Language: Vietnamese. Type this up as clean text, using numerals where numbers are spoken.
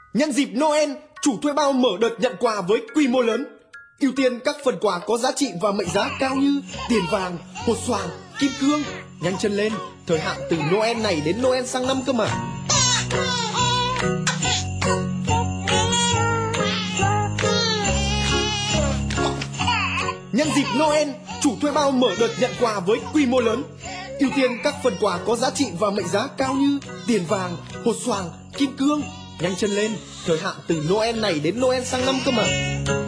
Nhân dịp Noel, chủ thuê bao mở đợt nhận quà với quy mô lớn. Ưu tiên các phần quà có giá trị và mệnh giá cao như tiền vàng, hột xoàn, kim cương. Nhanh chân lên, thời hạn từ Noel này đến Noel sang năm cơ mà. Nhân dịp Noel, chủ thuê bao mở đợt nhận quà với quy mô lớn. Ưu tiên các phần quà có giá trị và mệnh giá cao như tiền vàng, hột xoàn, kim cương. Nhanh chân lên, thời hạn từ Noel này đến Noel sang năm cơ mà.